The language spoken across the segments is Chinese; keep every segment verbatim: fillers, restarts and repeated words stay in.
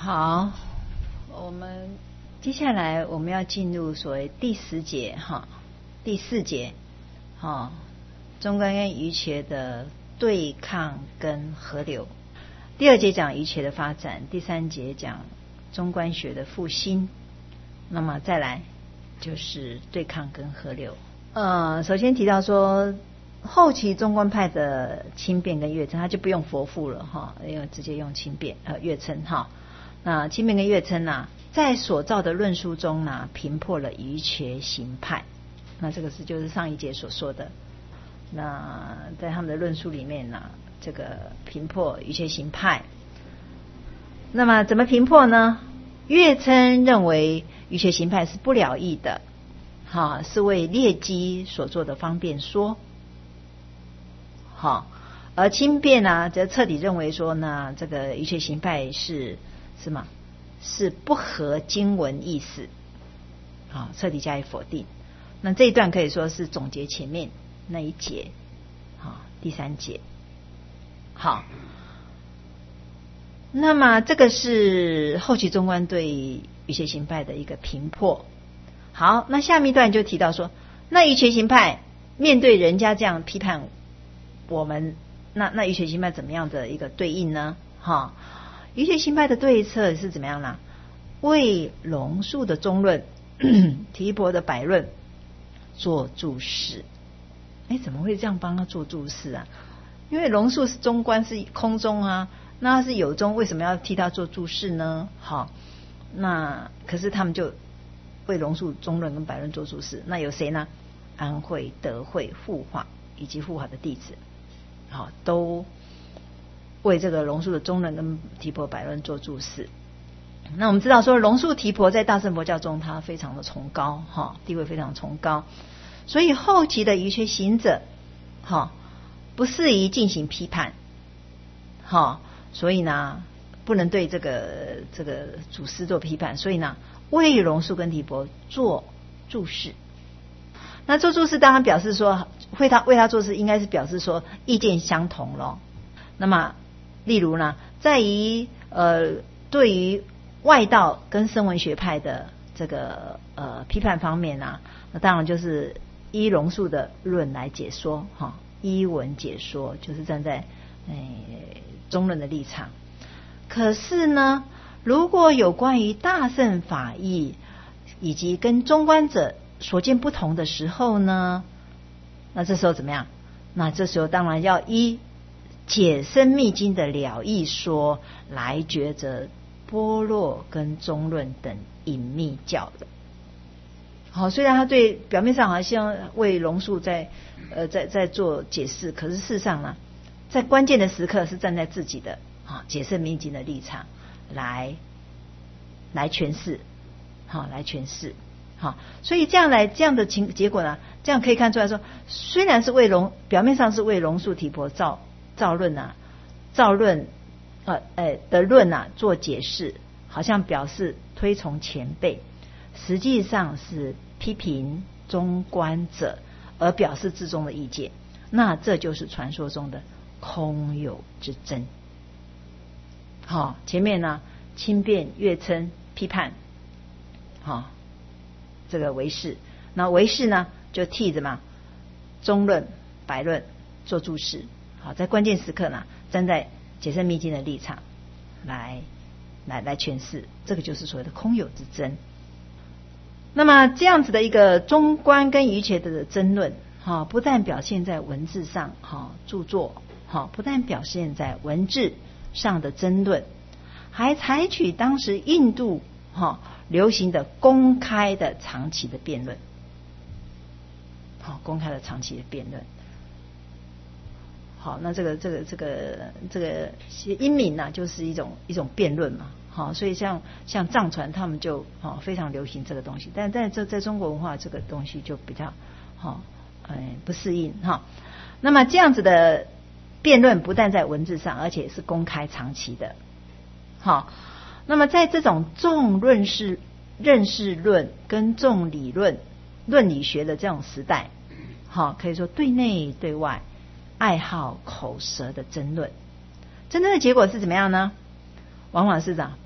好，我们接下来我们要进入所谓第十节哈，第四节哈，中观跟瑜伽的对抗跟合流。第二节讲瑜伽的发展，第三节讲中观学的复兴。那么再来就是对抗跟合流。呃，首先提到说，后期中观派的轻辩跟乐称，他就不用佛父了哈，因为直接用轻辩呃乐称哈。那轻辩跟乐称呐，在所造的论述中呢，平破了瑜伽行派。那这个是就是上一节所说的。那在他们的论述里面呢，这个平破瑜伽行派。那么怎么平破呢？乐称认为瑜伽行派是不了义的，哈，是为劣机所做的方便说。好，而轻辩呢，则彻底认为说呢，这个瑜伽行派是是吗？是不合经文意思，好，彻底加以否定。那这一段可以说是总结前面那一节，好，第三节。好，那么这个是后期中观对瑜伽行派的一个平破。好，那下面一段就提到说，那瑜伽行派面对人家这样批判我们，那那瑜伽行派怎么样的一个对应呢？哈，瑜伽行派的对策是怎么样呢？为龙树的中论、提婆的百论做注释。哎，怎么会这样帮他做注释啊？因为龙树是中观，是空中啊，那他是有中，为什么要替他做注释呢？好，那可是他们就为龙树中论跟百论做注释。那有谁呢？安慧、德慧、护法以及护法的弟子，好，都为这个龙树的中论跟提婆百论做注释。那我们知道说，龙树提婆在大乘佛教中，他非常的崇高，哈，地位非常崇高，所以后期的瑜伽行者，哈，不适宜进行批判，哈，所以呢，不能对这个这个祖师做批判，所以呢，为龙树跟提婆做注释。那做注释当然表示说，为他为他做事，应该是表示说意见相同咯。那么，例如呢，在于呃对于外道跟声闻学派的这个呃批判方面啊，那当然就是依龙树的论来解说哈，依文解说，就是站在呃中论的立场。可是呢，如果有关于大乘法义以及跟中观者所见不同的时候呢，那这时候怎么样？那这时候当然要依解深密经的了义说来抉择般若跟中论等隐密教的。好，虽然他对表面上好像为龙树在呃在在做解释，可是事实上呢，在关键的时刻是站在自己的啊解深密经的立场来来诠释，好来诠释。好，所以这样来这样的情结果呢，这样可以看出来说，虽然是为龙表面上是为龙树提婆造造论啊，造论呃呃的论啊做解释，好像表示推崇前辈，实际上是批评中观者，而表示自宗的意见。那这就是传说中的空有之争。好，前面呢轻辩乐称批判，好。这个唯识，那唯识呢就替怎么中论、百论做注释，好，在关键时刻呢，站在解深密经的立场来来来诠释，这个就是所谓的空有之争。那么这样子的一个中观跟瑜伽的争论，哈，不但表现在文字上，哈，著作，哈，不但表现在文字上的争论，还采取当时印度，哈。流行的公开的长期的辩论，好，公开的长期的辩论，好，那这个这个这个这个英明呢，就是一种一种辩论嘛，好，所以像像藏传他们就好非常流行这个东西，但在在在中国文化这个东西就比较好，哎不适应哈。那么这样子的辩论不但在文字上，而且是公开长期的，好。那么在这种重论式认识论跟重理论论理学的这种时代，好，可以说对内对外爱好口舌的争论，争论的结果是怎么样呢？往往是讲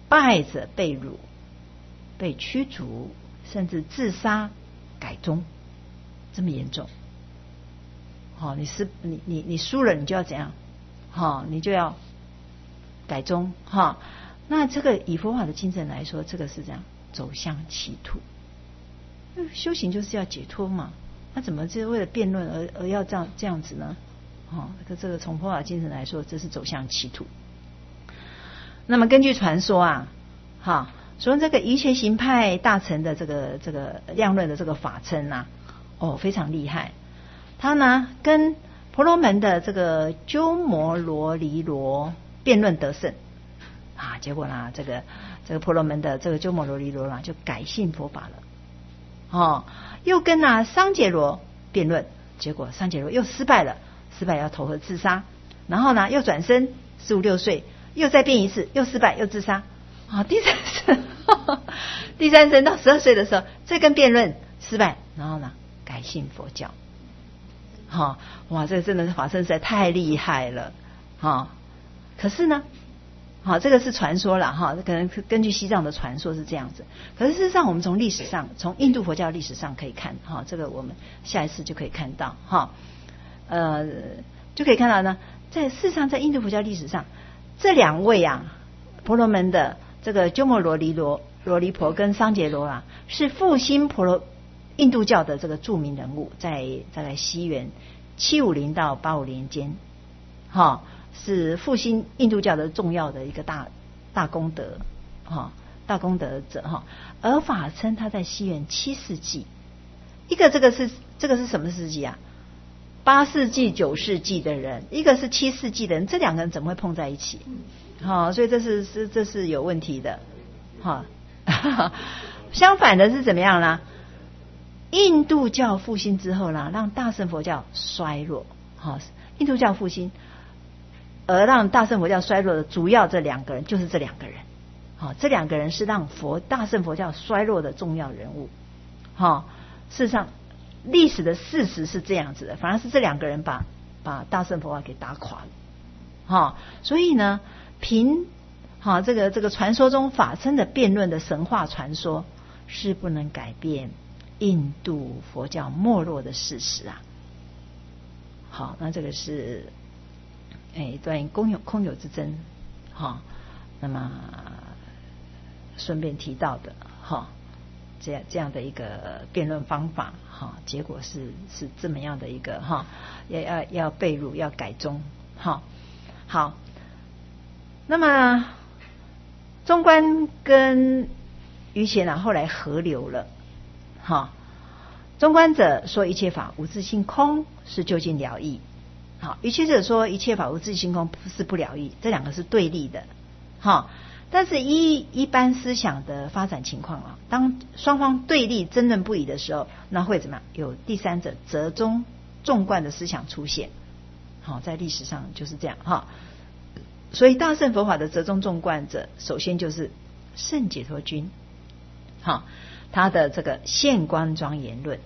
败者被辱、被驱逐，甚至自杀、改宗，这么严重。好、哦，你是你你你输了，你就要怎样？好、哦，你就要改宗哈、哦。那这个以佛法的精神来说，这个是这样走向歧途。修行就是要解脱嘛，那怎么就是为了辩论而而要这样这样子呢？哦，这个这个从佛法精神来说，这是走向歧途。那么根据传说啊，哈，说这个瑜伽行派大乘的这个这个量论的这个法称啊，哦，非常厉害。他呢跟婆罗门的这个鸠摩罗离罗辩论得胜啊，结果呢，这个这个婆罗门的这个鸠摩罗离罗呢就改信佛法了。哦，又跟啊桑杰罗辩论，结果桑杰罗又失败了，失败要投河自杀，然后呢又转身十五六岁又再辩一次，又失败又自杀。啊，第三生第三生到十二岁的时候再跟辩论失败，然后呢改信佛教。哈、哦，哇，这个真的是法身实在太厉害了。哈、哦，可是呢，好、哦，这个是传说了哈，可能根据西藏的传说是这样子。可是事实上，我们从历史上，从印度佛教历史上可以看哈、哦，这个我们下一次就可以看到哈、哦，呃，就可以看到呢，在事实上，在印度佛教历史上，这两位啊，婆罗门的这个鸠摩罗离罗罗离婆跟桑杰罗啊，是复兴婆罗印度教的这个著名人物，在大概西元七五零到八五零间，哈、哦。是复兴印度教的重要的一个大大功德哈，大功德者哈。而法称他在西元七世纪，一个这个是这个是什么世纪啊？八世纪九世纪的人，一个是七世纪的人，这两个人怎么会碰在一起？好、哦，所以这是是这是有问题的哈、哦。相反的是怎么样呢？印度教复兴之后呢，让大乘佛教衰弱。哈、哦，印度教复兴。而让大乘佛教衰落的主要这两个人就是这两个人，好、哦，这两个人是让佛大乘佛教衰落的重要人物，哈、哦，事实上历史的事实是这样子的，反而是这两个人把把大乘佛教给打垮了，哈、哦，所以呢，凭哈、哦、这个这个传说中法称的辩论的神话传说是不能改变印度佛教没落的事实啊。好，那这个是。哎，关于空有空有之争，哈、哦，那么顺便提到的，哈、哦，这样这样的一个辩论方法，哈、哦，结果是是这么样的一个哈、哦，要要要被辱，要改宗，哈、哦，好，那么中观跟瑜伽呢后来合流了，哈、哦，中观者说一切法无自性空，是究竟了义。好，瑜伽者说一切法无自性空是不了义，这两个是对立的。好，但是依一般思想的发展情况啊，当双方对立争论不已的时候，那会怎么样？有第三者折中纵贯的思想出现。好，在历史上就是这样哈。所以大乘佛法的折中纵贯者，首先就是圣解脱君。好，他的这个现观庄严论。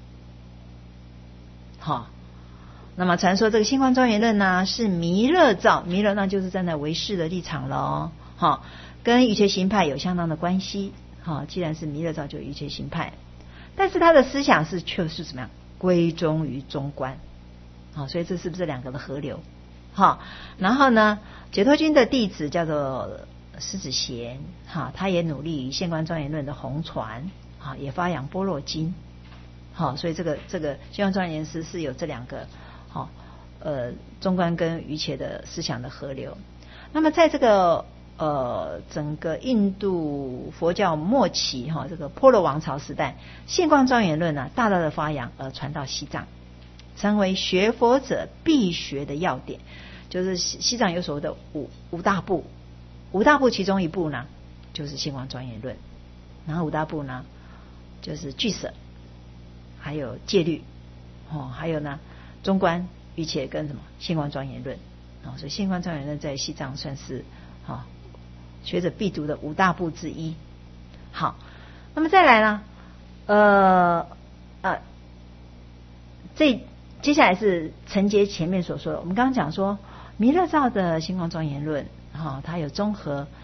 好。那么传说这个现观庄严论呢，是弥勒造，弥勒那就是站在唯识的立场了，好，跟瑜伽行派有相当的关系，好，既然是弥勒造，就瑜伽行派，但是他的思想是却是怎么样，归宗于中观，好，所以这是不是两个的合流？好，然后呢，解脱君的弟子叫做狮子贤，哈，他也努力于现观庄严论的弘传，好，也发扬般若经，好，所以这个这个现观庄严师是有这两个。好，呃，中观跟瑜伽的思想的合流。那么在这个呃整个印度佛教末期哈、哦，这个婆罗王朝时代，现观庄严论呢、啊、大大的发扬，而传到西藏，成为学佛者必学的要点。就是西藏有所谓的五五大部，五大部其中一部呢就是现观庄严论，然后五大部呢就是俱舍，还有戒律，哦，还有呢。中观、瑜伽跟什么现观庄严论啊、哦，所以现观庄严论在西藏算是啊、哦、学者必读的五大部之一。好，那么再来呢，呃呃，这接下来是承接前面所说的，我们刚刚讲说弥勒造的现观庄严论，哈、哦，它有综合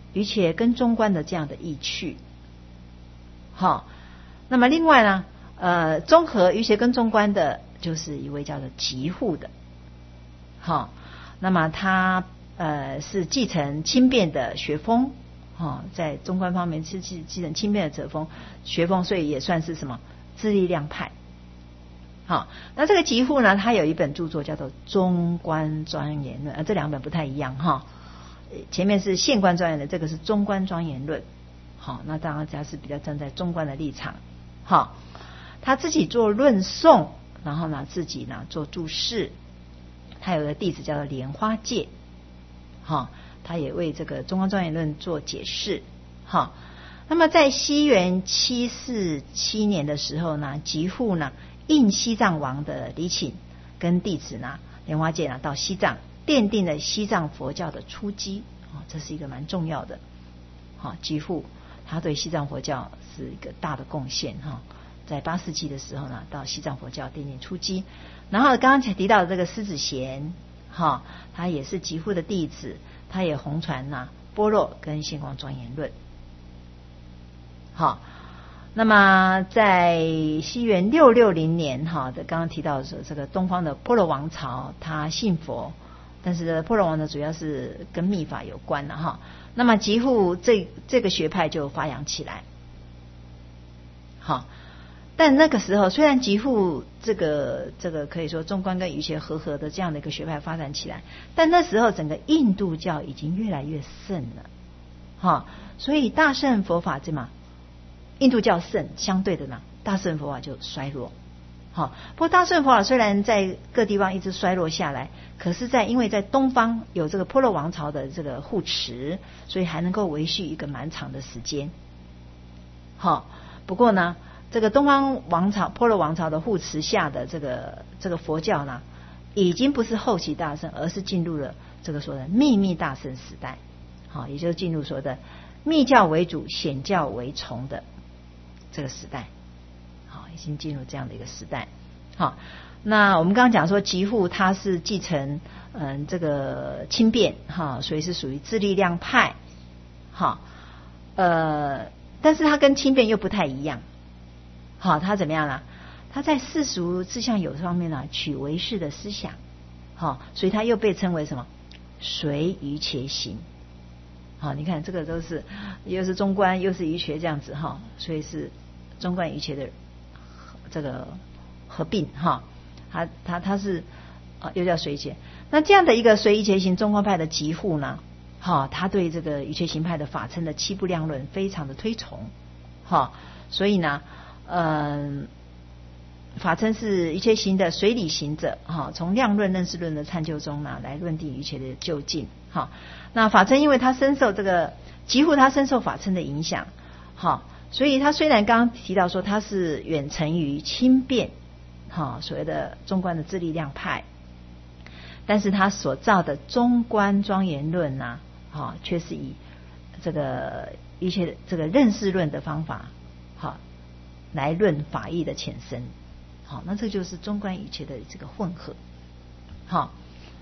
瑜伽跟中观的这样的意趣。好，那么另外呢，呃，综合瑜伽跟中观的，就是一位叫做吉护的。好，那么他呃是继承轻便的学风，哦，在中观方面是继继承轻便的哲风学风，所以也算是什么自力量派。好，那这个吉护呢，他有一本著作叫做《中观庄严论》，啊，这两本不太一样哈。前面是现观庄严论，这个是中观庄严论。好，那当然他是比较站在中观的立场。好，他自己做论诵，然后呢自己呢做注释。他有个弟子叫做莲花戒，好，他也为这个中观庄严论做解释。好，那么在西元七四七年的时候呢，吉护呢应西藏王的礼请，跟弟子呢莲花戒呢到西藏，奠定了西藏佛教的初基。哦，这是一个蛮重要的。好，吉护他对西藏佛教是一个大的贡献哈。在八世纪的时候呢，到西藏佛教奠定初基。然后刚刚才提到的这个狮子贤，哈，他也是吉护的弟子，他也弘传呐般若跟现光庄严论。好。那么在西元六六零年哈的刚刚提到的时候，这个东方的婆罗王朝他信佛，但是婆罗王呢主要是跟密法有关的哈。那么吉护这这个学派就发扬起来。好，但那个时候虽然吉护这个这个可以说中观跟瑜伽合合的这样的一个学派发展起来，但那时候整个印度教已经越来越盛了。哈，所以大乘佛法这嘛。印度教盛，相对的呢，大乘佛法就衰弱。好，不过大乘佛法虽然在各地方一直衰落下来，可是在因为在东方有这个婆罗王朝的这个护持，所以还能够维续一个蛮长的时间。好，不过呢，这个东方王朝婆罗王朝的护持下的这个这个佛教呢，已经不是后期大乘，而是进入了这个说的秘密大乘时代。好，也就是进入说的密教为主，显教为从的这个时代。好，已经进入这样的一个时代。好，那我们刚刚讲说吉护他是继承嗯这个轻便哈，所以是属于自力量派。好，呃，但是他跟轻便又不太一样。好，他怎么样呢？他在世俗志向有方面呢，取唯识的思想。好，所以他又被称为什么？随瑜伽行。好，你看这个都是又是中观又是瑜伽这样子哈，所以是中观瑜伽的这个合并哈。他他他是啊又叫随瑜伽。那这样的一个随瑜伽行中观派的吉护呢，哈，他对这个瑜伽行派的法称的七部量论非常的推崇。哈，所以呢，嗯、呃，法称是瑜伽行的随理行者哈，从量论认识论的探究中呢，来论定瑜伽的究竟。好，那法称因为他深受这个吉护他深受法称的影响，好，所以他虽然刚刚提到说他是远承于轻便，好，所谓的中观的自力量派，但是他所造的中观庄严论呐、啊，好，却是以这个一些这个认识论的方法，好，来论法义的浅深。好，那这就是中观瑜伽的这个混合。好。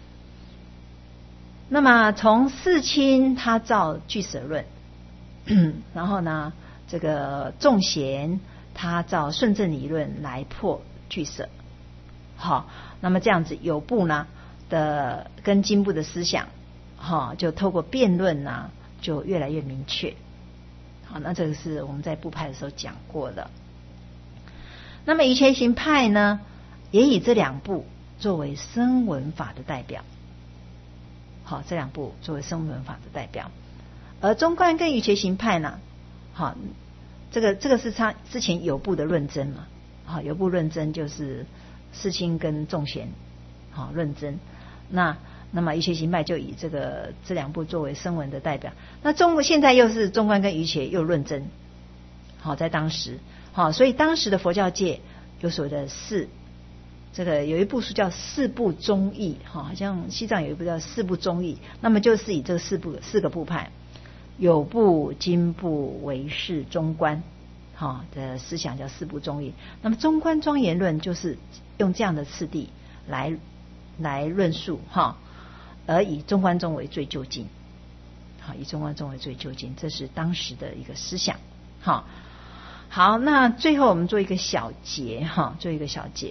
那么从世亲他造俱舍论，然后呢，这个众贤他造顺正理论来破俱舍。好，那么这样子有部呢的跟经部的思想，好，就透过辩论呢，就越来越明确。好，那这个是我们在部派的时候讲过的。那么瑜伽行派呢，也以这两部作为声闻法的代表。好，这两部作为声闻法的代表，而中观跟瑜伽行派呢，好，这个这个是他之前有部的论证嘛，好，有部论证就是世亲跟众贤，好论证，那那么瑜伽行派就以这个这两部作为声闻的代表，那中现在又是中观跟瑜伽又论证，好，在当时，好，所以当时的佛教界有所谓的四。这个有一部书叫四部宗义，哈，好像西藏有一部叫四部宗义，那么就是以这个四部四个部派，有部、经部、唯识、中观，哈的思想叫四部宗义。那么中观庄严论就是用这样的次第来来论述，哈，而以中观宗为最究竟。 好，以中观中为最究竟，这是当时的一个思想。好，好，那最后我们做一个小结哈，做一个小结。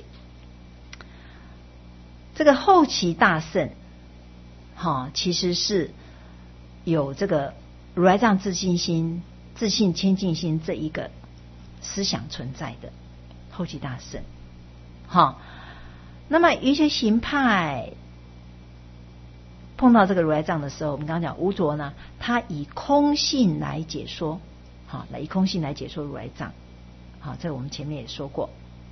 这个后期大圣，哈，其实是有这个如来藏自信心、自信清净心这一个思想存在的后期大圣。好，那么瑜伽行派碰到这个如来藏的时候，我们刚刚讲无着呢，他以空性来解说，好，来以空性来解说如来藏。好，这个我们前面也说过。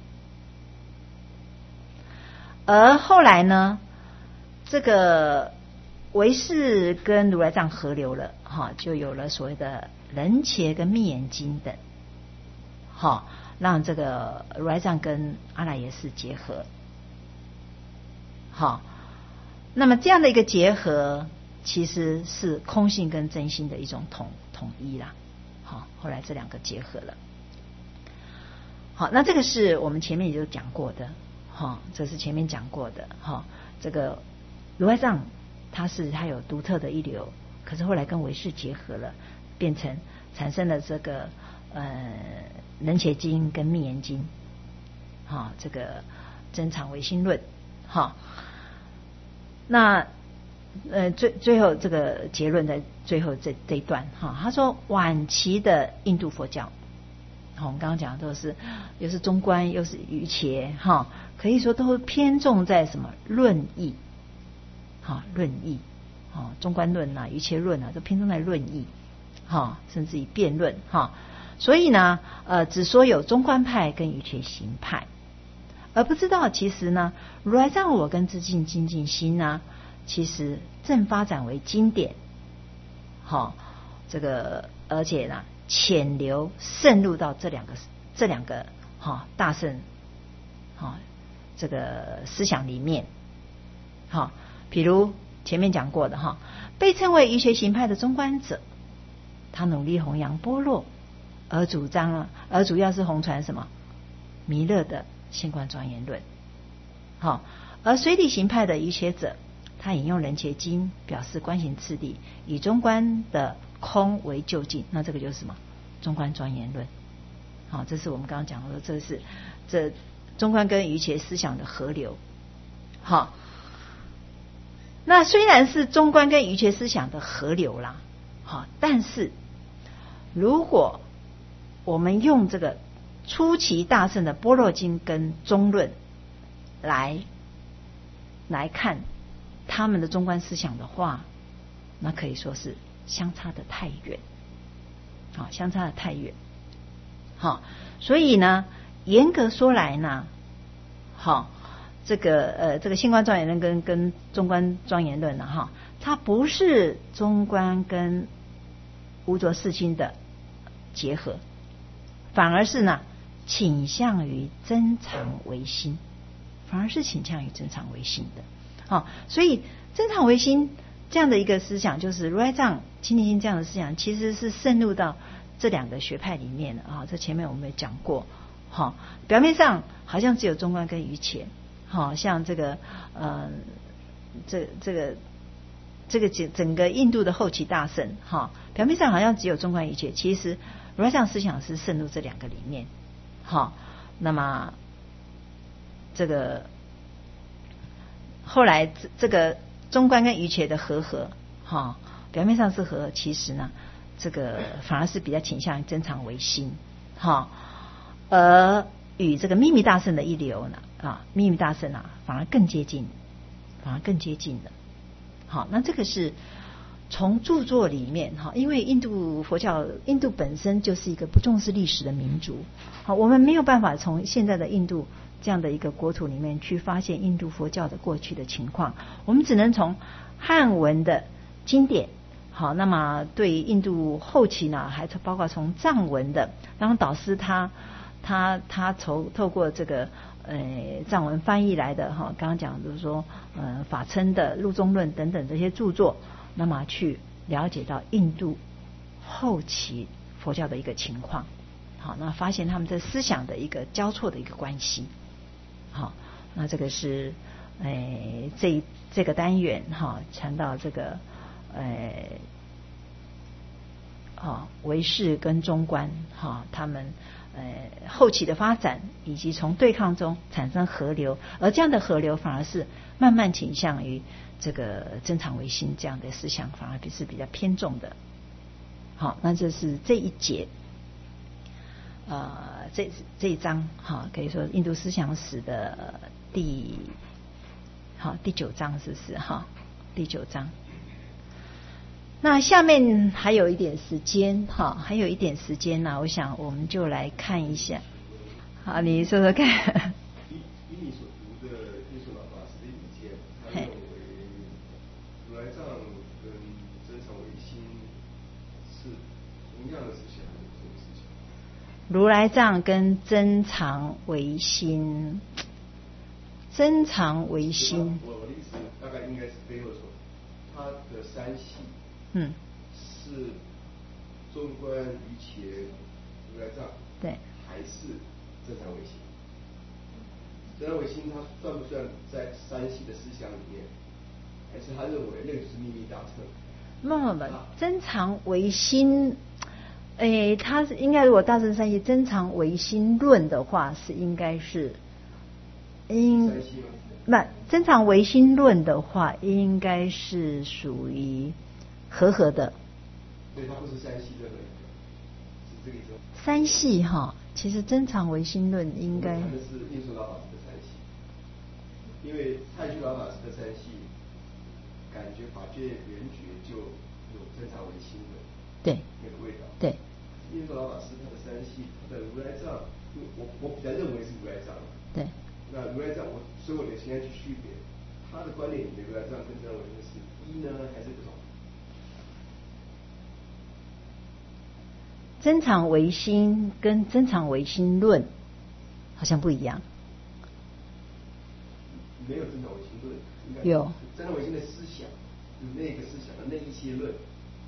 而后来呢，这个唯识跟如来藏合流了，哈，就有了所谓的人伽跟密严经等，好，让这个如来藏跟阿赖耶识结合。好，那么这样的一个结合，其实是空性跟真心的一种统统一啦。好，后来这两个结合了。好，那这个是我们前面也就讲过的。哈，这是前面讲过的哈。这个如来藏它是它有独特的一流，可是后来跟唯识结合了，变成产生了这个呃人伽经跟密严经，哈，这个真常唯心论，哈。那呃最最后这个结论在最后这这一段哈，他说晚期的印度佛教。好，我们刚刚讲的都是又是中观又是瑜伽哈，可以说都偏重在什么论义，哈，论义，哈，中观论啊、瑜伽论啊，都偏重在论义，哈，甚至于辩论哈。所以呢，呃，只说有中观派跟瑜伽行派，而不知道其实呢，如来藏我跟自信精进心呢，其实正发展为经典，好，这个而且呢。潜流渗入到这两个这两个哈、哦、大圣哈、哦、这个思想里面，好、哦，比如前面讲过的哈、哦，被称为瑜伽行派的中观者，他努力弘扬般若，而主张了，而主要是弘传什么弥勒的现观庄严论，好、哦，而随体行派的瑜伽者，他引用人伽经表示观行次第，以中观的空为究竟，那这个就是什么中观庄严论。好，这是我们刚刚讲的，这是这中观跟瑜伽思想的合流。好，那虽然是中观跟瑜伽思想的合流啦，好，但是如果我们用这个初期大圣的般若经跟中论来来看他们的中观思想的话，那可以说是相差的太远，好，相差的太远，好，所以呢，严格说来呢，好，这个呃，这个现观庄严论跟跟中观庄严论呢，哈，它不是中观跟无着四心的结合，反而是呢，倾向于真常唯心，反而是倾向于真常唯心的，好，所以真常唯心这样的一个思想，就是如来藏清净心这样的思想，其实是渗入到这两个学派里面的啊。这前面我们也讲过，哈，表面上好像只有中观跟瑜伽，好像这个呃，这这个这个整整个印度的后期大圣，哈，表面上好像只有中观瑜伽，其实如来藏思想是渗入这两个里面，好，那么这个后来这这个。中观跟瑜伽的合合，哈，表面上是合，其实呢，这个反而是比较倾向于真常唯心，哈，而与这个秘密大圣的一流呢，啊，秘密大圣啊，反而更接近，反而更接近的，好，那这个是从著作里面哈，因为印度佛教，印度本身就是一个不重视历史的民族，好，我们没有办法从现在的印度这样的一个国土里面去发现印度佛教的过去的情况，我们只能从汉文的经典，好，那么对印度后期呢，还包括从藏文的，然后导师他他他透透过这个呃藏文翻译来的哈，刚刚讲就是说呃法称的路中论等等这些著作，那么去了解到印度后期佛教的一个情况，好，那发现他们这思想的一个交错的一个关系。好，那这个是诶这这个单元哈，谈到这个诶啊韦氏跟中观哈、啊、他们呃后期的发展，以及从对抗中产生合流，而这样的合流反而是慢慢倾向于这个真常唯心这样的思想，反而是比较偏重的。好，那这是这一节，呃，这这一章哈，可以说印度思想史的第好第九章，是不是哈？第九章。那下面还有一点时间哈，还有一点时间呢、啊，我想我们就来看一下。好，你说说看。 以以你所读的印度老法师的意见，他认为如来藏跟真常唯心是同样的思想，还是不同的思想？ 如来藏跟真常唯心，真常唯心， 我我的意思大概应该是背后说，他的三系， 嗯， 是中观瑜伽如来藏， 对， 还是真常唯心？真常唯心他算不算在三系的思想里面？还是他认为那个就是秘密大乘？ 那么真常唯心，诶，他是应该如果大乘三系真常唯心论的话，是应该是应不真常唯心论的话，应该是属于和合的。 对，它不是三系任何一个，是这个意思。 三系哈，其实真常唯心论应该。 他们是印顺老法师的三系，因为太虚老法师的三系，感觉法界圆觉就有真常唯心的对那个味道。 对。 印顺老法师他的三系，他的如来藏，我我比较认为是如来藏。 对。 那如来藏，我所以我得现在去区别，他的观点里面如来藏跟真常唯心是一呢，还是不同？ 真常唯心跟真常唯心论好像不一样。 没有真常唯心论， 有真常唯心的思想，有那个思想的那一些论。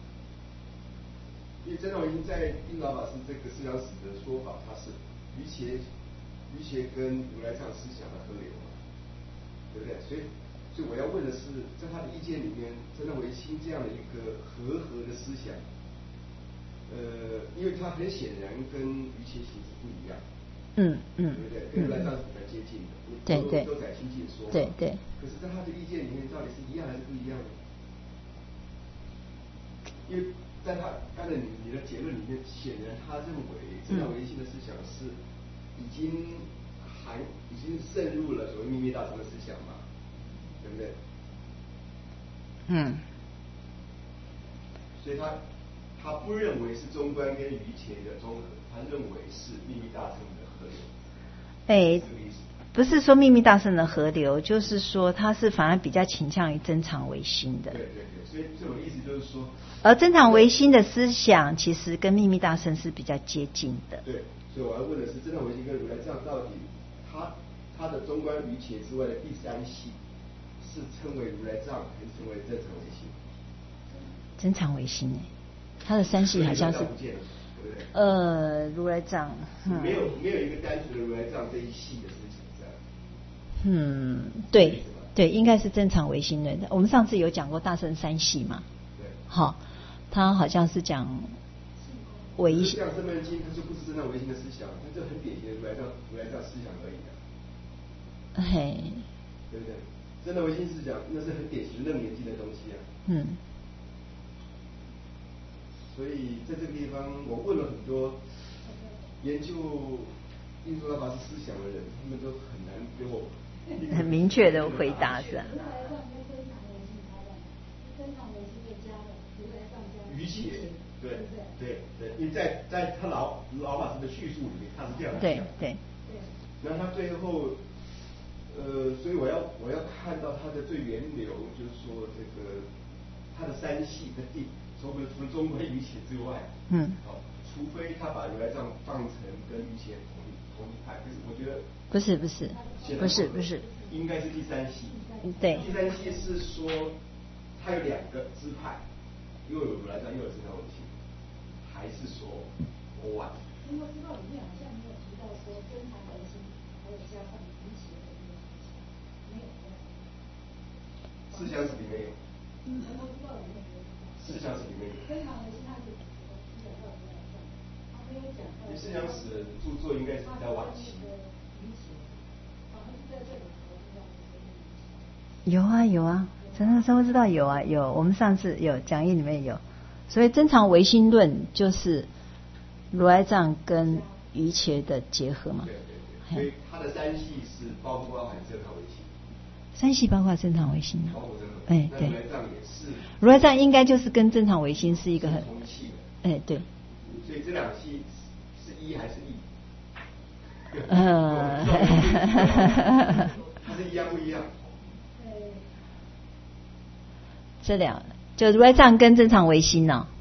因为真常唯心在印老法师这个思想史的说法，它是瑜伽瑜伽跟如来藏思想的合流嘛，对不对？所以所以我要问的是，在他的意见里面，真常唯心这样的一个和合的思想，呃，因为它很显然跟瑜伽形式不一样， 嗯嗯， 对不对？跟如来藏是比较接近的， 对对， 都在亲近说， 对对。 可是，在他的意见里面，到底是一样还是不一样呢？因为在他刚才你你的结论里面，显然他认为真常唯心的思想是已经含已经渗入了所谓秘密大乘的思想嘛，对不对？ 嗯。 所以他他不认为是中观跟瑜伽的综合，他认为是秘密大乘的合流。 哎，不是说秘密大乘的合流，就是说他是反而比较倾向于真常唯心的。 对对对，所以这种意思就是说， 而真常唯心的思想其实跟秘密大乘是比较接近的。 对，所以我要问的是，真常唯心跟如来藏到底，他他的中观瑜伽之外的第三系，是称为如来藏，还是称为真常唯心？ 真常唯心哎，他的三系好像是，呃，如来藏， 嗯、没有没有一个单纯的如来藏这一系的思想在。 嗯，对对，应该是真常唯心论的。我们上次有讲过大乘三系嘛？ 对。 好，他好像是讲唯心。 像《生门经》，它就不是真常唯心的思想，它就很典型的如来藏如来藏思想而已啊。 嘿。 对不对？真常唯心思想，那是很典型的楞严经的东西啊。 嗯。 所以在这个地方，我问了很多研究印度老法师思想的人，他们都很难给我很明确的回答是吧？ 瑜伽，对对对，因为在在他老老法师的叙述里面，他是这样讲。 对对。 然后他最后，呃，所以我要我要看到他的最源流，就是说这个他的三系的地。除了除了中观瑜伽之外， 嗯， 好、哦，除非他把如来藏放成跟瑜伽同同一派，可是我觉得不是不是不是不是， 应该是第三系。 对， 第三系是说它有两个支派，又有如来藏又有真常唯心，还是说国外？因为知道里面好像没有提到说真常唯心，还有加上瑜伽的这个没有，思想史里面有。嗯，思想史里面有。真常唯心它是思想史的著作应该是比较晚期。 有啊有啊，陈老师会知道有啊有，我们上次有讲义里面有，所以真常唯心论就是如来藏跟瑜伽的结合嘛。 对对对，所以它的三系是包括包含真常唯心。 三系包括真常唯心啊。 包括真常唯哎对。 如来藏也是。 如来藏应该就是跟真常唯心是一个很。 同系的。 哎对。 所以这两系是一还是异？ 呃。 它是一样不一样？ 这两就如来藏跟真常唯心呢、哦。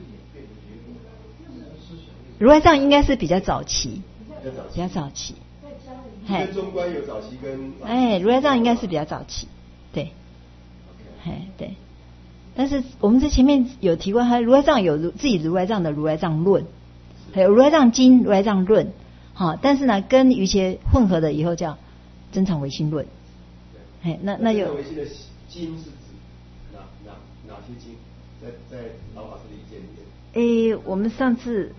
如来藏应该是比较早期，比较早期。 跟中观有早期跟。 哎，如来藏应该是比较早期，对。哎对。但是我们在前面有提过，他如来藏有自己如来藏的如来藏论，还有如来藏经、如来藏论，好，但是呢，跟瑜伽混合的以后叫真常唯心论。哎，那那有。 真常唯心的经是指哪哪哪些经？在在老法师的意见里面。哎，我们上次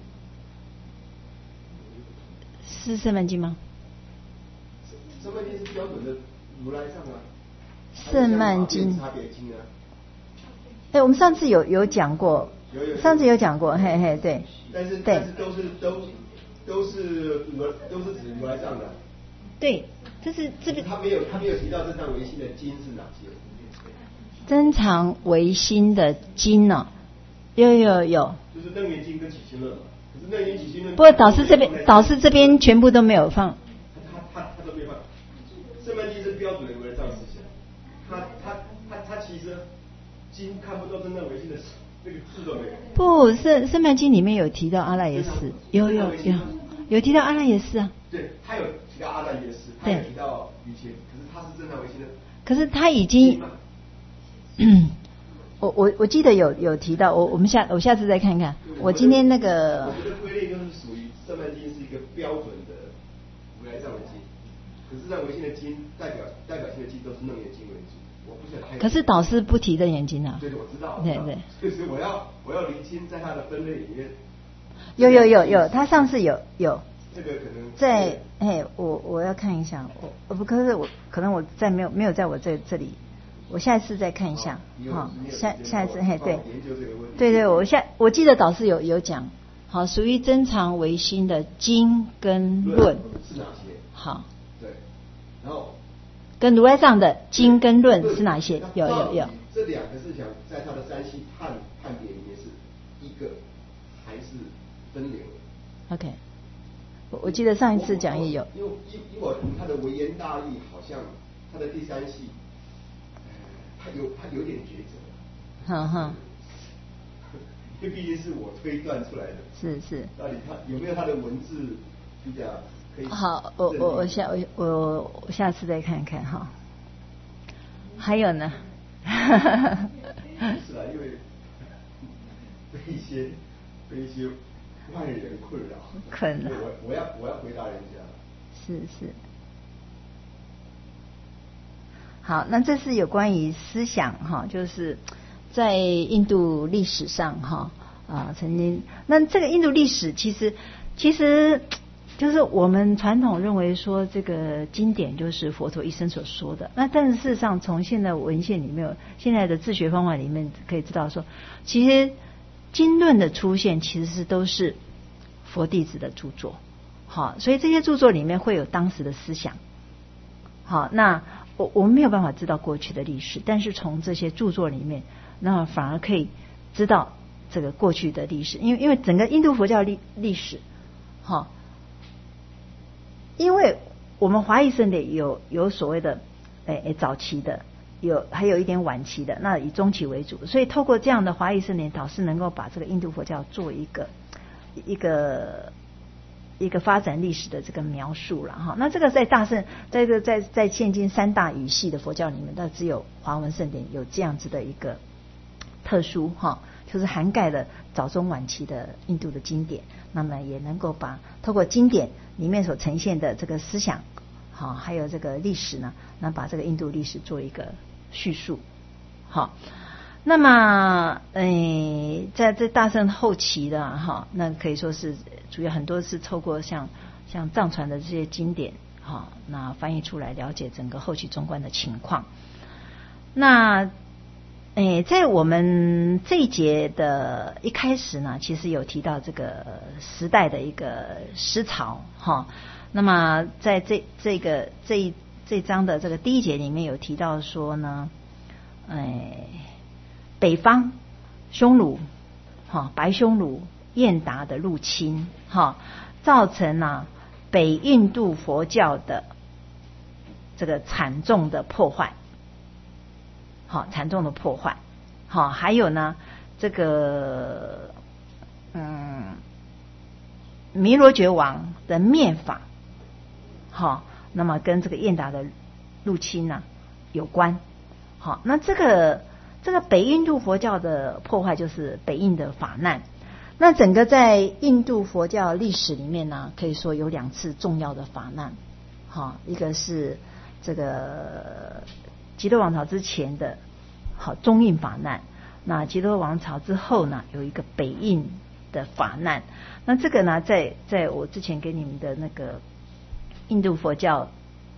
是圣曼经吗？ 圣曼经是标准的如来藏啊。 圣曼经。 差别经啊。 哎，我们上次有有讲过， 有有上次有讲过，嘿嘿，对。 但是但是都是都都是如都是指如来藏的。 对，这是这个。 他没有他没有提到真常唯心的经是哪些？ 真常唯心的经呢、哦？有有有。 就是楞严经跟起心论嘛。可是楞严起心论。 不过导师这边导师这边全部都没有放。 他他他都没放。圣曼经是标准的如来藏思想，他他他他其实经看不到真正唯心的这个字都没有。 不，圣圣曼经里面有提到阿赖耶识，有有有有提到阿赖耶识啊。 对，他有提到阿赖耶识，他有提到瑜伽，可是他是真常唯心的。 可是他已经。嗯，我我我记得有有提到，我我们下我下次再看看。我今天那个， 我觉得归类就是属于圣曼经是一个标准的如来藏的经，可是真常唯心的经代表代表性的经都是楞严经为主。我不想太。 可是导师不提楞严经啊。 对，我知道。 对对。 就是我要我要厘清在它的分类里面。 有有有有，他上次有有。 这个可能。 在哎，我我要看一下，我不可是我可能我在没有没有在我这这里。我下一次再看一下，好、哦，下下一次嘿对，对对，我下我记得导师有有讲，好，属于真常唯心的经跟论是哪些？ 好， 对，然后跟如来藏的经跟论是哪些？有有有。 这两个是想在他的三系判判别里面是一个还是分流 ？OK， 我我记得上一次讲义有， 因为因因为我从他的微言大义，好像他的第三系。他有他有点抉择， 哈哈， 因为毕竟是我推断出来的， 是是， 到底他有没有他的文字比较可以？ 好，我我我下我我我下次再看看哈。还有呢？ 是啊，因为被一些被一些外人困扰， 困扰， 我我要我要回答人家， 是是。好，那这是有关于思想哈，就是在印度历史上哈啊曾经，那这个印度历史其实其实就是我们传统认为说这个经典就是佛陀一生所说的，那但是事实上从现在文献里面，现在的自学方法里面可以知道说，其实经论的出现其实是都是佛弟子的著作，好，所以这些著作里面会有当时的思想，好，那。我我们没有办法知道过去的历史，但是从这些著作里面，那反而可以知道这个过去的历史，因为因为整个印度佛教历历史，哈，因为我们华裔圣典有有所谓的诶诶早期的，有还有一点晚期的，那以中期为主，所以透过这样的华裔圣典，导师能够把这个印度佛教做一个一个。一个发展历史的这个描述了哈，那这个在大圣，在这个在在现今三大语系的佛教里面，那只有华文圣典有这样子的一个特殊哈，就是涵盖了早中晚期的印度的经典，那么也能够把透过经典里面所呈现的这个思想，好，还有这个历史呢，那把这个印度历史做一个叙述，好。那么，诶，在这大圣后期的哈，那可以说是主要很多是透过像像藏传的这些经典，哈，那翻译出来了解整个后期中观的情况。那诶，在我们这一节的一开始呢，其实有提到这个时代的一个思潮，哈。那么在这这个这一这一章的这个第一节里面有提到说呢，诶，北方匈奴，哈，白匈奴、燕达的入侵，哈，造成啊北印度佛教的这个惨重的破坏，好，惨重的破坏，好，还有呢，这个嗯，弥罗觉王的灭法，好，那么跟这个燕达的入侵呢、啊、有关，好，那这个这个北印度佛教的破坏就是北印的法难。那整个在印度佛教历史里面呢，可以说有两次重要的法难，好，一个是这个极乐王朝之前的好中印法难，那极乐王朝之后呢，有一个北印的法难。那这个呢，在在我之前给你们的那个印度佛教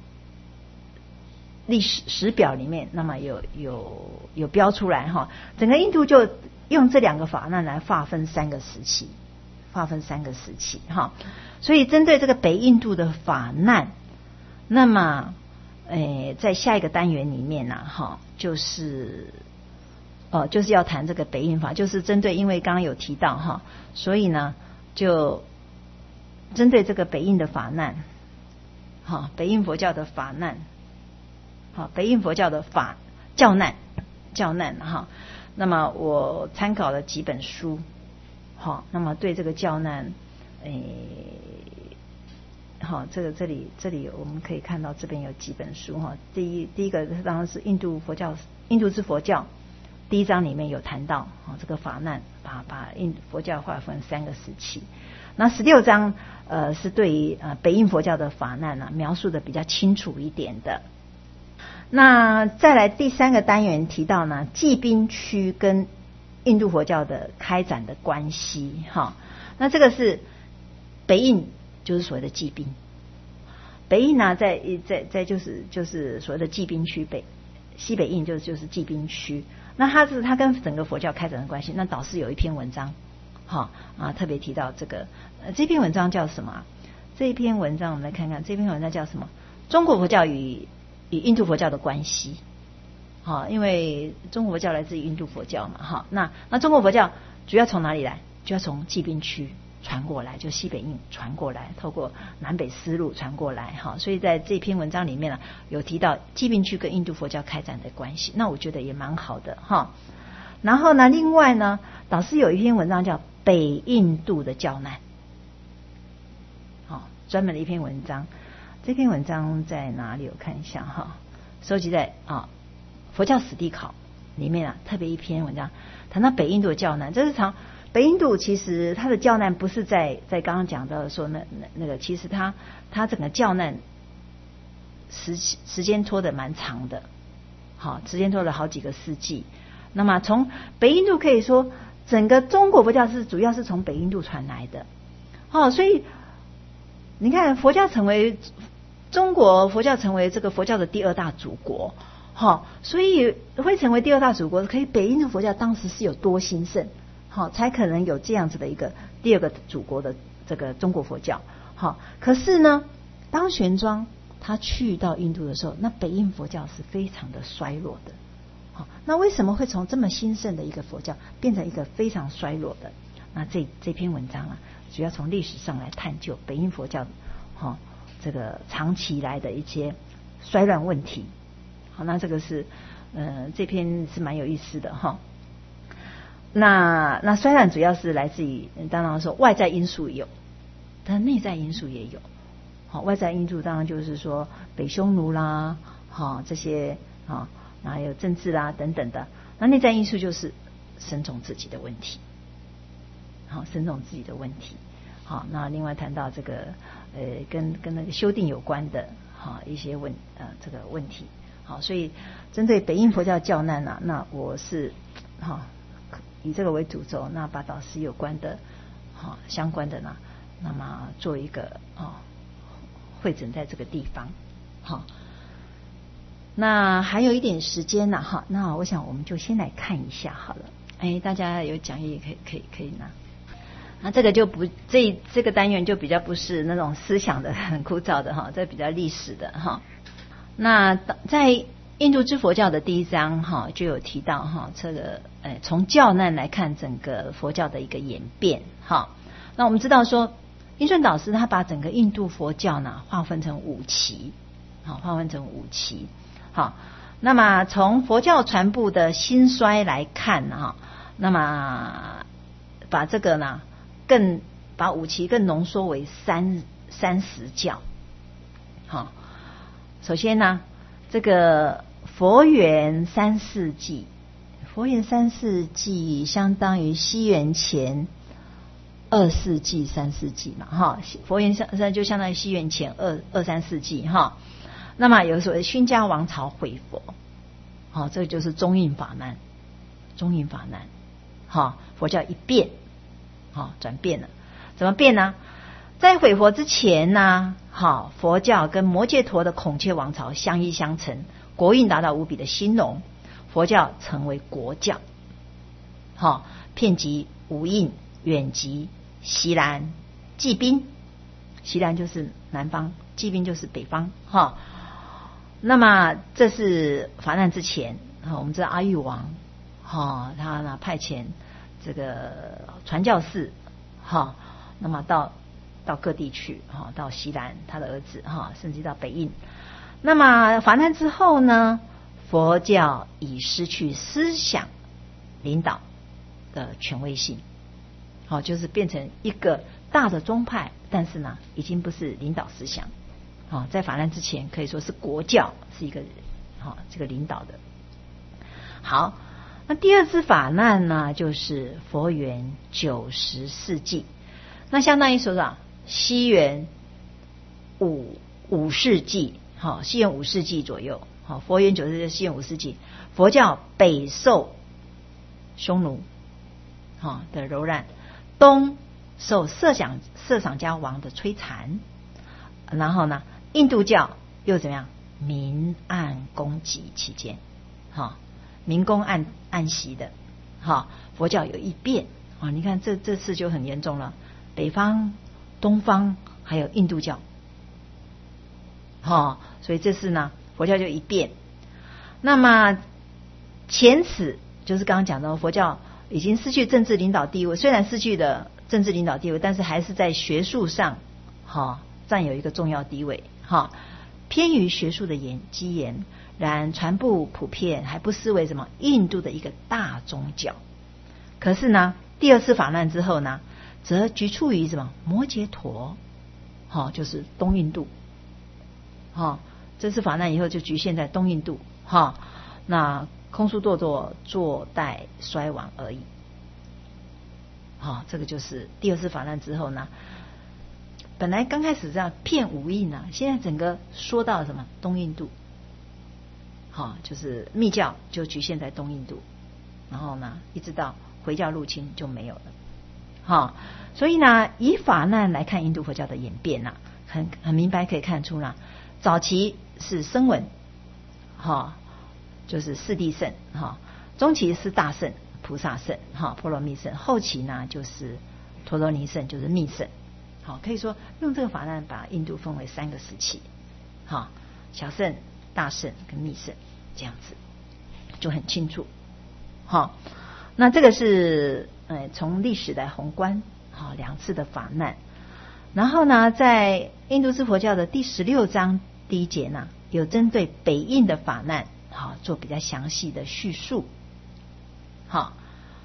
历史史表里面，那么有有有标出来哈，整个印度就用这两个法难来划分三个时期，划分三个时期哈。所以针对这个北印度的法难，那么诶，在下一个单元里面呢，哈，就是哦，就是要谈这个北印法，就是针对，因为刚刚有提到哈，所以呢，就针对这个北印的法难，哈，北印佛教的法难，好，北印佛教的法教难，教难哈。那么我参考了几本书，好，那么对这个教难，诶。好，这个这里这里我们可以看到这边有几本书哈。第一第一个当然是印度佛教，印度之佛教第一章里面有谈到啊这个法难，把把印佛教划分三个时期。那十六章呃是对于呃北印佛教的法难呢、啊、描述的比较清楚一点的。那再来第三个单元提到呢骑兵区跟印度佛教的开展的关系哈。那这个是北印。就是所谓的骑兵，北印呢，在在在就是就是所谓的骑兵区，北西北印就是就是骑兵区。那它是它跟整个佛教开展的关系。那导师有一篇文章，哈啊特别提到这个，呃这篇文章叫什么？这一篇文章我们来看看，这篇文章叫什么？中国佛教与与印度佛教的关系。好，因为中国佛教来自于印度佛教嘛，哈，那那中国佛教主要从哪里来？就要从骑兵区传过来，就西北印传过来，透过南北丝路传过来哈，所以在这篇文章里面呢，有提到骑兵区跟印度佛教开展的关系，那我觉得也蛮好的哈。然后呢，另外呢，导师有一篇文章叫《北印度的教难》，好，专门的一篇文章。这篇文章在哪里？我看一下哈，收集在啊佛教史地考里面啊，特别一篇文章谈到北印度的教难，这是常。北印度其实它的教难不是在在刚刚讲到说那那那个，其实它它整个教难时时间拖得蛮长的，好，时间拖了好几个世纪。那么从北印度可以说，整个中国佛教是主要是从北印度传来的，哦，所以你看佛教成为中国佛教成为这个佛教的第二大祖国，好，所以会成为第二大祖国，可以北印度佛教当时是有多兴盛。好，才可能有这样子的一个第二个祖国的这个中国佛教。好，可是呢，当玄奘他去到印度的时候，那北印佛教是非常的衰弱的。好，那为什么会从这么兴盛的一个佛教变成一个非常衰弱的？那这这篇文章啊，主要从历史上来探究北印佛教好这个长期以来的一些衰乱问题。好，那这个是呃这篇是蛮有意思的哈。那那衰乱主要是来自于，当然说外在因素有，但内在因素也有。好，外在因素当然就是说北匈奴啦，好这些啊，还有政治啦等等的。那内在因素就是神种自己的问题，好，神种自己的问题。好，那另外谈到这个呃跟跟那个修订有关的，好一些问呃这个问题。好，所以针对北印佛教教难啊，那我是好。以这个为主轴，那把导师有关的、哈相关的呢， 那么做一个哦会诊在这个地方。好，那还有一点时间呢，哈，那我想我们就先来看一下好了。哎，大家有讲义可以可以可以拿。那这个就不这这个单元就比较不是那种思想的很枯燥的哈，这比较历史的哈。那在印度之佛教的第一章哈就有提到哈，这个呃从教难来看整个佛教的一个演变哈。那我们知道说，印顺导师他把整个印度佛教呢划分成五期，好，划分成五期。好，那么从佛教传播的兴衰来看哈，那么把这个呢更把五期更浓缩为三三十教。好，首先呢，这个佛元三世纪，佛元三世纪相当于西元前二世纪、三世纪嘛，哈，佛元相就相当于西元前二二三世纪哈。那么有所谓勋家王朝毁佛，好，这就是中印法难，中印法难，好，佛教一变，好，转变了，怎么变呢？在毁佛之前呢，好，佛教跟摩羯陀的孔雀王朝相依相成，国运达到无比的兴隆，佛教成为国教，好，遍及无印，远及西兰、罽宾，西兰就是南方，罽宾就是北方，哈。那么这是法难之前，我们知道阿育王，哈，他呢派遣这个传教士，哈，那么到到各地去，哈，到西兰他的儿子，哈，甚至到北印。那么法难之后呢，佛教已失去思想领导的权威性，好，就是变成一个大的宗派，但是呢，已经不是领导思想。哦，在法难之前可以说是国教，是一个哦这个领导的。好，那第二次法难呢，就是佛元九十世纪，那相当于说啊，西元五五世纪，好、哦，西元五世纪左右，好、哦，佛元九十世纪，西元五世纪，佛教北受匈奴，好、哦、的柔然，东受色想色想家王的摧残，然后呢？印度教又怎么样？明暗攻击期间，哈，明攻暗暗袭的，哈，佛教有一变啊！你看这这次就很严重了，北方、东方还有印度教，哈，所以这次呢，佛教就一变。那么前此就是刚刚讲到，佛教已经失去政治领导地位，虽然失去了政治领导地位，但是还是在学术上，哈，占有一个重要地位。哈，偏于学术的研基研，然传播普遍还不失为什么印度的一个大宗教。可是呢，第二次法难之后呢，则局处于什么摩羯陀，哈、哦，就是东印度，哈、哦，这次法难以后就局限在东印度，哈、哦，那空疏堕堕坐待衰亡而已。好、哦，这个就是第二次法难之后呢。本来刚开始这样骗五印啊，现在整个说到什么东印度，好、哦，就是密教就局限在东印度，然后呢，一直到回教入侵就没有了，好、哦，所以呢，以法难来看印度佛教的演变呐、啊，很很明白可以看出啦，早期是声闻，哈、哦，就是四谛圣，哈、哦，中期是大圣菩萨圣，哈、哦，波罗蜜圣，后期呢就是陀罗尼圣，就是密圣。好，可以说用这个法难把印度分为三个时期，好，小圣、大圣跟密圣这样子就很清楚。好，那这个是呃从历史来宏观，好两次的法难。然后呢，在印度之佛教的第十六章第一节呢，有针对北印的法难，好做比较详细的叙述。好。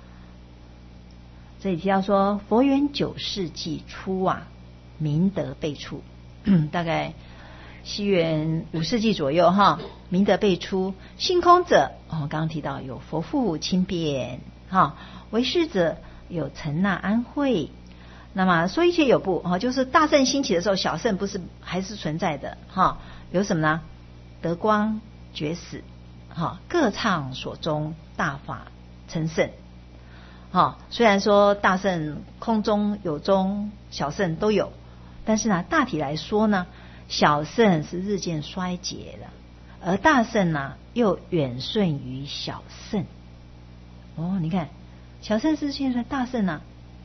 这里提到说，佛元九世纪初啊，明德辈出，大概西元五世纪左右哈，明德辈出，性空者哦，刚刚提到有佛父亲变哈，为师者有陈那安慧。那么说一切有部哈，就是大圣兴起的时候，小圣不是还是存在的哈？有什么呢？德光觉死哈，各唱所中大法称圣。 哈，虽然说大圣空中有宗，小圣都有，但是呢，大体来说呢，小圣是日渐衰竭的，而大圣呢又远顺于小圣。哦，你看，小圣是现在大圣呢、啊，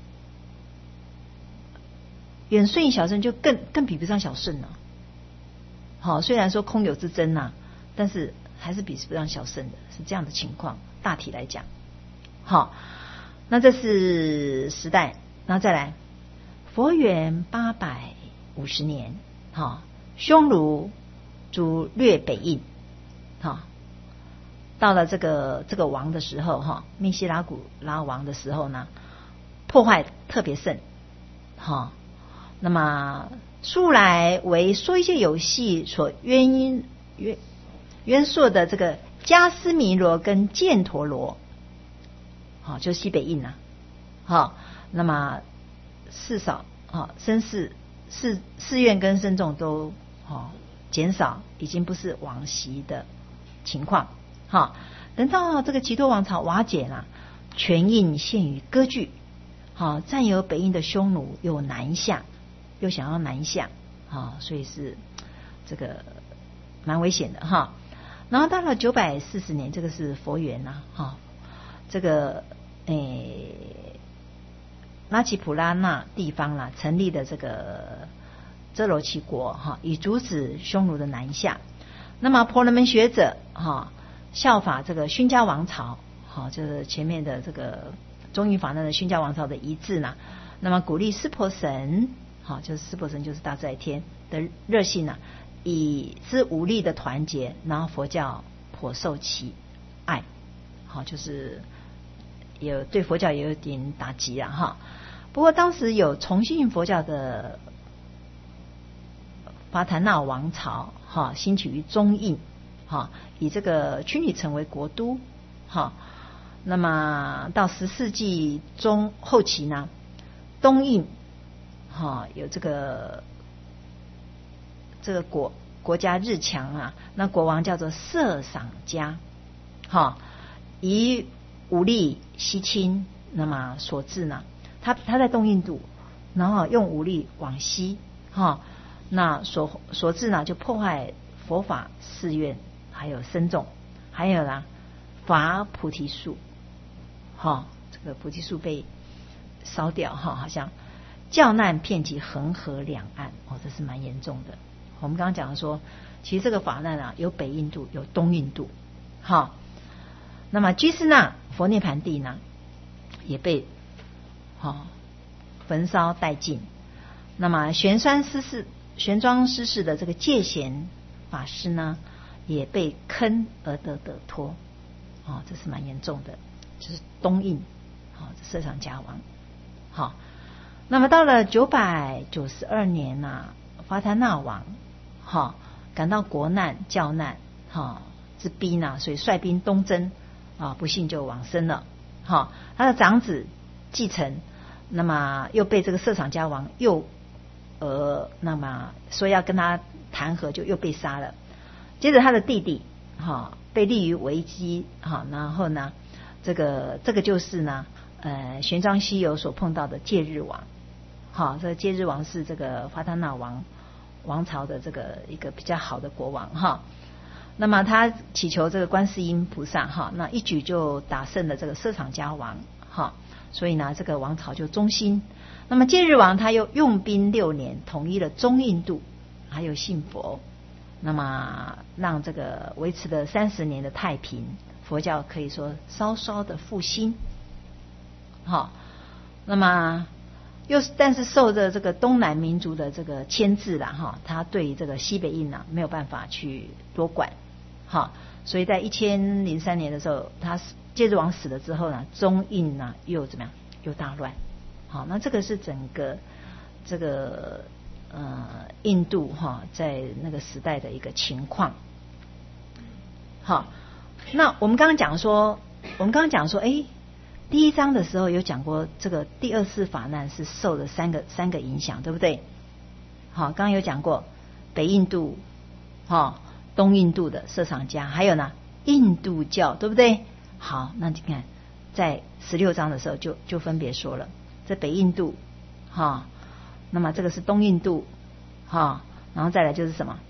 远顺于小圣，就更更比不上小圣了、啊。好，虽然说空有之争呐、啊，但是还是比不上小圣的，是这样的情况。大体来讲，好，那这是时代，然后再来，佛元八百五十年，哈，匈奴逐略北印，哈，到了这个这个王的时候，哈，密西拉古拉王的时候呢，破坏特别盛，哈，那么素来为说一些游戏所冤因冤冤硕的这个迦斯弥罗跟犍陀罗，好，就西北印呐、啊，好，那么事少，好，僧士寺寺院跟僧众都好减少，已经不是往昔的情况。好，等到这个祗陀王朝瓦解了，全印陷于割据，好，占有北印的匈奴又南下，又想要南下，好，所以是这个蛮危险的哈。然后到了九百四十年，这个是佛元呐，哈，这个诶拉齐普拉那地方啦，成立的这个遮罗齐国哈，以阻止匈奴的南下。那么婆罗门学者哈，效法这个勋迦王朝，哈，就是前面的这个中印法难的勋迦王朝的遗志呢。那么鼓励湿婆神，哈，就是湿婆神就是大自在天的热性呢。以之无力的团结，然后佛教颇受其爱，好，就是有对佛教也有点打击了哈。不过当时有重信佛教的伐檀那王朝，哈，兴起于中印，哈，以这个曲女城为国都，哈。那么到十世纪中后期呢，东印，哈，有这个。这个国国家日强啊，那国王叫做色赏迦，哈，以武力西侵，那么所致呢，他他在东印度，然后用武力往西，哈，那所所致呢，就破坏佛法寺院，还有僧众，还有呢伐菩提树，哈，这个菩提树被烧掉，哈，好像教难遍及恒河两岸，哦，这是蛮严重的。我们刚刚讲的说，其实这个法难啊，有北印度，有东印度，好，那么居士那佛涅盘地呢，也被好焚烧殆尽。那么玄奘师事玄奘师事的这个戒贤法师呢，也被坑而得得脱，哦，这是蛮严重的，就是东印，好，色场迦王，好，那么到了九百九十二年呐、啊，伐檀那王。好，感到国难教难哈之逼呢，所以率兵东征啊，不幸就往生了。好，他的长子继承，那么又被这个色场迦王诱而那么说要跟他谈和，就又被杀了。接着他的弟弟哈被立于为基，好，然后呢，这个这个就是呢，呃，玄奘西游所碰到的戒日王。好，这个戒日王是这个伐檀那王。王朝的这个一个比较好的国王哈，那么他祈求这个观世音菩萨哈，那一举就打胜了这个色场迦王哈，所以呢这个王朝就中兴。那么戒日王他又用兵六年，统一了中印度，还有信佛，那么让这个维持了三十年的太平，佛教可以说稍稍的复兴。好，那么。又是，但是受着这个东南民族的这个牵制啦，哈，他对这个西北印呐没有办法去多管，哈，所以在一千零三年的时候，他戒日王死了之后呢，中印呢又怎么样？又大乱，好，那这个是整个这个呃印度哈在那个时代的一个情况。好，那我们刚刚讲说，我们刚刚讲说，哎。第一章的时候有讲过，这个第二次法难是受了三个三个影响，对不对？好，刚刚有讲过北印度、哈东印度的色场迦，还有呢印度教，对不对？好，那你看在十六章的时候就就分别说了，这北印度哈，那么这个是东印度哈，然后再来就是什么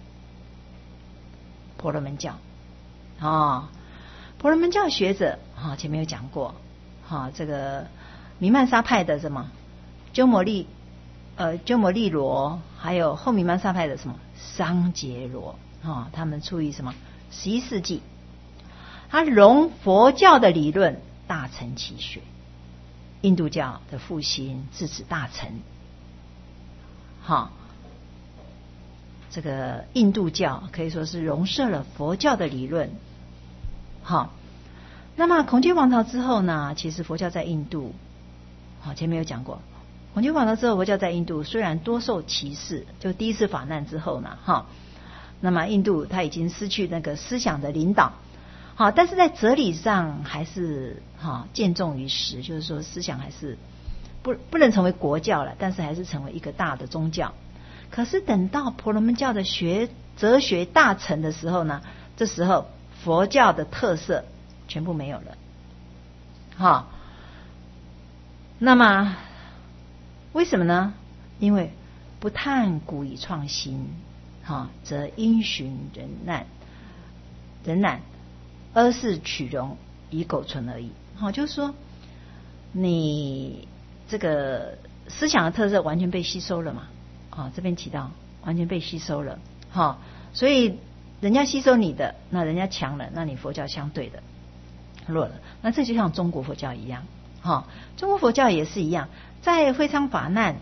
婆罗门教啊，婆罗门教学者哈，前面有讲过哈，这个弥曼沙派的什么鸠摩利呃鸠摩利罗，还有后弥曼沙派的什么桑杰罗啊，他们出于什么十一世纪，他融佛教的理论大成其学，印度教的复兴自此大成。好，这个印度教可以说是融摄了佛教的理论。好，那么孔雀王朝之后呢，其实佛教在印度，好，前面有讲过，孔雀王朝之后佛教在印度虽然多受歧视，就第一次法难之后呢，哈，那么印度它已经失去那个思想的领导，好，但是在哲理上还是哈见重于实，就是说思想还是不不能成为国教了，但是还是成为一个大的宗教。可是等到婆罗门教的学哲学大成的时候呢，这时候佛教的特色全部没有了，哈。那么为什么呢？因为不探古以创新，哈，则因循人难，人难，而是取容以苟存而已。好，就是说你这个思想的特色完全被吸收了嘛，啊，这边提到完全被吸收了，哈，所以人家吸收你的，那人家强了，那你佛教相对的弱了。那这就像中国佛教一样，哈，中国佛教也是一样，在会昌法难，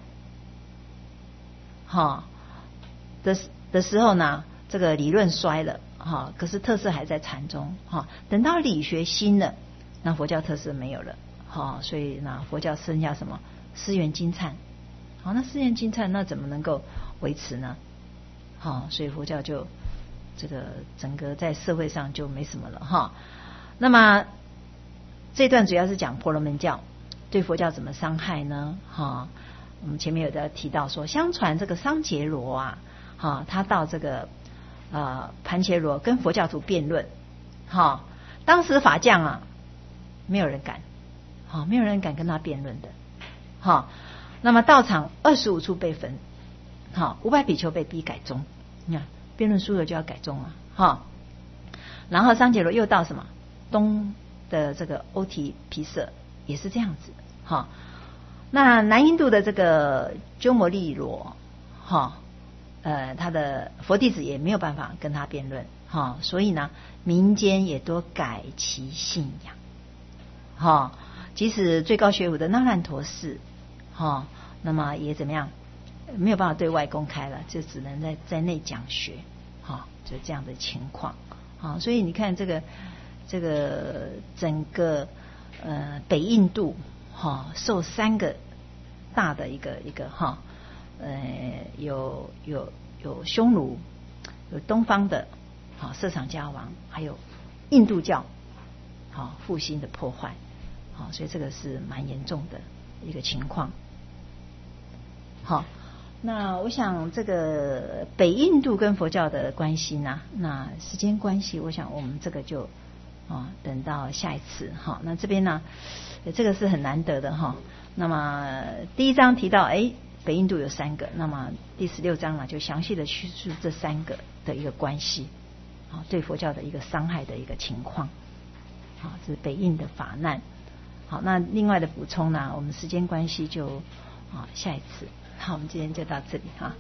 哈的的时候呢，这个理论衰了，哈，可是特色还在禅中，哈，等到理学兴了，那佛教特色没有了，哈，所以呢，佛教剩下什么思源金灿，好，那思源金灿那怎么能够维持呢？好，所以佛教就这个整个在社会上就没什么了哈。那么这段主要是讲婆罗门教对佛教怎么伤害呢？哈，我们前面有的提到说，相传这个桑杰罗啊，哈，他到这个呃盘伽罗跟佛教徒辩论，哈，当时法将啊没有人敢，好，没有人敢跟他辩论的，好，那么道场二十五处被焚，好，五百比丘被逼改宗，你看辩论输了就要改宗了，哈。然后桑杰罗又到什么东的这个欧提毗舍也是这样子，哈。那南印度的这个鸠摩利罗，哈，呃，他的佛弟子也没有办法跟他辩论，哈，所以呢，民间也多改其信仰，哈。即使最高学府的那烂陀寺，哈，那么也怎么样，没有办法对外公开了，就只能在在内讲学，哈，就这样的情况，啊，所以你看这个这个整个呃北印度哈受三个大的一个一个哈呃有有有匈奴，有东方的好色场迦王，还有印度教好复兴的破坏，好，所以这个是蛮严重的一个情况。好，那我想这个北印度跟佛教的关系呢，那时间关系，我想我们这个就啊等到下一次哈。那这边呢，这个是很难得的哈。那么第一章提到，哎，北印度有三个，那么第十六章呢就详细的叙述这三个的一个关系，啊，对佛教的一个伤害的一个情况，好，这是北印的法难。好，那另外的补充呢，我们时间关系就啊下一次。好，我们今天就到这里哈。